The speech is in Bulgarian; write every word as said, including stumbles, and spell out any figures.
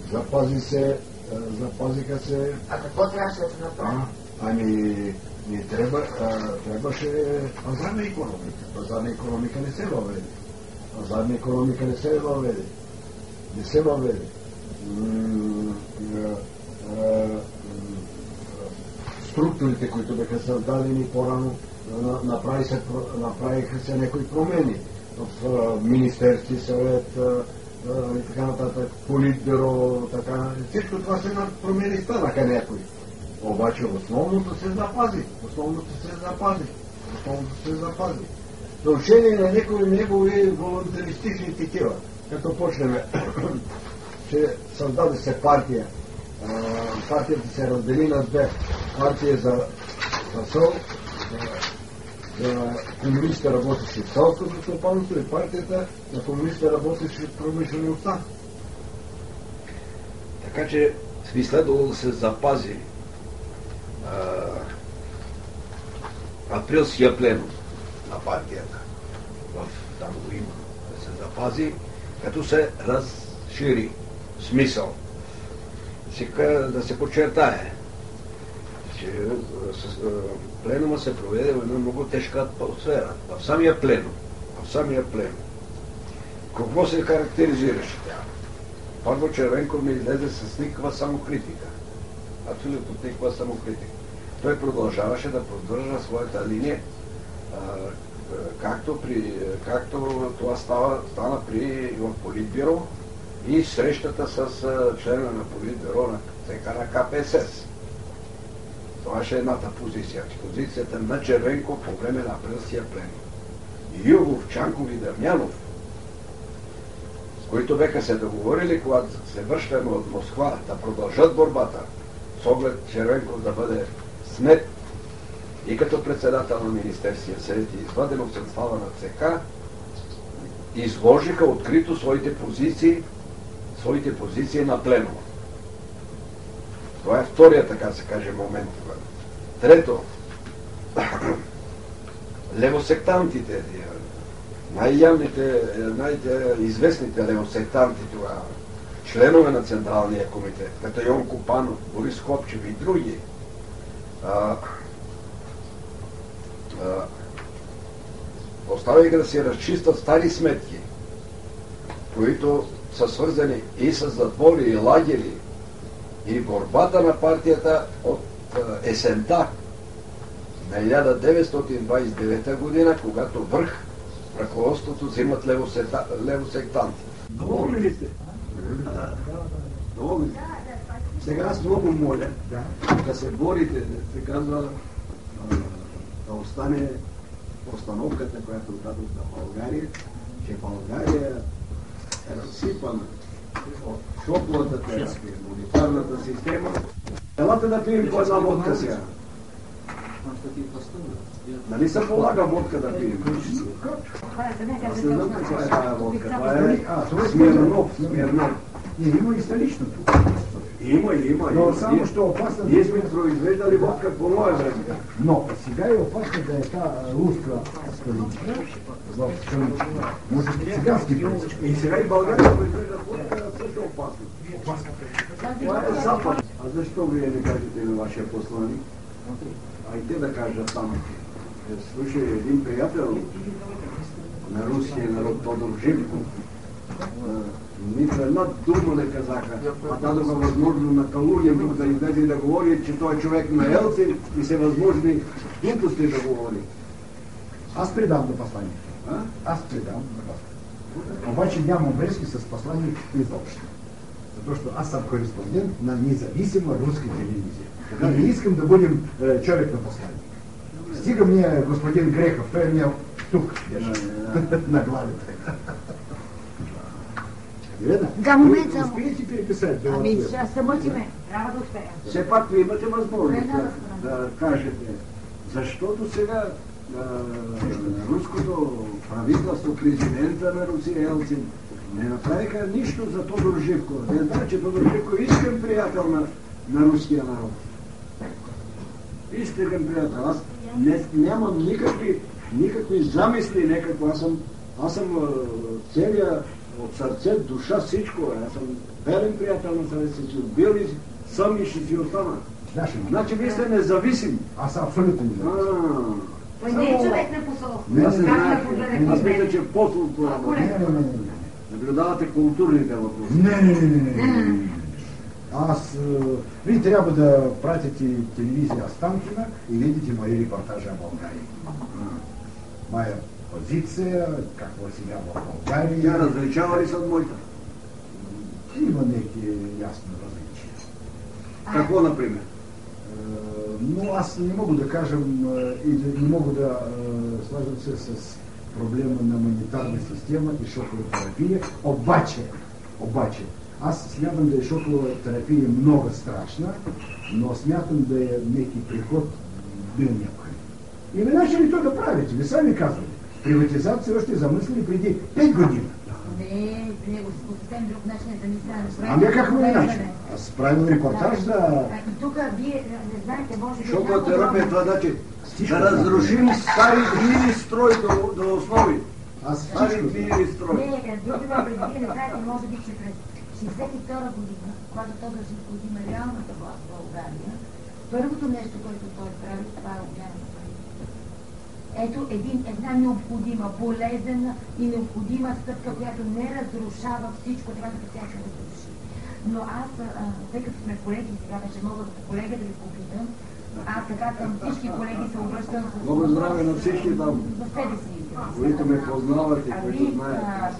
Запази се, запазиха се... А какво трябваше да се направи? Ами, ни треба, а, трябваше пазарна икономика. Пазарна икономика не се въведе. Пазарна икономика не се въведе. Не се въведе. Структурите, които бяха създадени по-рано, направи се, направиха се някои промени в Министерски съвет и така нататък, Политбюро, така. Всичко това се промени, станаха някои. Обаче основното се запази. Основното се запази. Основното се запази. В отношение на някои негови волонтаристични такива, като почнем, че създаде се партия. Партията се раздели на две. Партия за СО, за комунистите работещи в селското стопанство и партията на комунистите работещи в промишлеността. Така че би следвало да се запази а, априлския пленум на партията. В, там го има. Да се запази, като се разшири смисъл. Сега да се подчертае, че с, пленума се проведе в една много тежка атмосфера. В самия пленум. В самия пленум. Какво се характеризираше тя? Първо Червенков не излезе с никаква самокритика. Абсолютно никаква самокритика. Той продължаваше да поддържа своята линия, а, както, при, както това става, стана при в Политбюро и срещата с члена на Политбюро на ЦК на КПСС. Това ще е едната позиция. Позицията на Червенков по време на априлския пленум. Югов, Чанков и Дърмянов, с които беха се договорили, когато се връщаме от Москва, да продължат борбата, с оглед Червенков да бъде снет и като председател на Министерския съвет и изваден от състава на ЦК, изложиха открито своите позиции, своите позиции на пленума. Това е втория, така се каже, момент. Трето, левосектантите, най-явните, най-известните левосектанти тогава, членове на Централния комитет, като Йон Копанов, Борис Хопчев и други, а, а, оставиха да си разчистват стари сметки, които са свързани и с затвори, и лагери, и борбата на партията от а, есента на хиляда деветстотин двадесет и девета година, когато върх ръководството взимат левосектанти. Доволни ли сте? Доволни. Сега аз много моля да се борите, да се казва, да остане постановката, която дадох на България, че България е разсипана от шоковата терапия, монетарната система. Елате да пием по една водка сега. Нали се полага водка да пием? Аз не знам каква е тая водка. Това е Смирнов. Смирнов. Има и столичното. Има, има. Но само що опасно... Ние сме произвеждали водка по мое време. Но сега е опасно да е та руска столична в столична. Може би цигански производство. И сега и България произвежда водка също опасно. Това е Запад. А защо вие не кажете на вашия посланик? Айде да кажа там. Слушай, един приятел на руския народ, Тодор Живков, нито една дума не казаха, а дадоха възможно на Калугин да излезе и да говори, че той е човек на Елцин и се възможни глупости да говори. Аз предам на посланик. Аз предам на посланик. Обаче нямам връзки с посланик изобщо. Защото аз съм кореспондент на независима руска телевизия. Така не искам да бъдем е, човек на посланик. Стига мне господин Грехов, той ми е тук на главите. Да, момент само. Успеете переписать? Ами, ще се мъчиме. Трябва да успеем. Все пак ви имате възможност да, да кажете, защото сега а, руското правителство, президента на Русия Елцин, не направиха нищо за Тодор Живков. Не знае, че Тодор Живков е искрен приятел на, на руския народ. Искрен приятел. Аз не, нямам никакви, никакви замисли, някакво. Аз съм, аз съм целия от сърце, душа, всичко. Аз съм верен приятел на Съветския съюз. Бил и съм и ще си остана. Значи вие сте независими. Аз съм абсолютно независим. Той не е човек на посолство. Не, Аз не, не Как знае. да погледне Аз към мисля, мен? че по-след това. Не, не, не, не. Наблюдавате културните въпроси. Не, не, не, не, не, не. Аз, е, вие трябва да пратите телевизия Останкина и видите мои репортажи о България. Моя позиция, какво сега в България. Тя различава ли се от моята? Има някакви ясни различия. Какво, например? Е, Но аз не мога да кажем е, и да, не мога да е, свържам се с проблема на монетарна система и шокова терапия. Обаче, обаче, аз смятам да е шокова терапия много страшна, но смятам да е някакъв приход бил необходим. И не начали ли то да правите? Ви сами казвате. Приватизация още замислили преди пет години. Не, него по съвсем друг начин е замислен. Ами какво е начин? Аз правим репортаж за... И тук вие не знаете, може би... Шокова терапия е това, значи да разрушим стари гнили строй до, до основи. Аз Стари всичко гнили Не, строй. вие не не знаете, може би, че през шейсет и втора година, когато той Живко има реалната власт в България, първото нещо, което той прави, това е обмяна на пари. Ето един, една необходима, болезнена и необходима стъпка, която не разрушава всичко, това да тя се разруши. Но аз, а, тъй като сме колеги, сега вече мога да колега да ви попитам, аз така към всички колеги се обръщам с... Много здраве на всички там, За себе си. които ме познават и А които ви, знаят. а,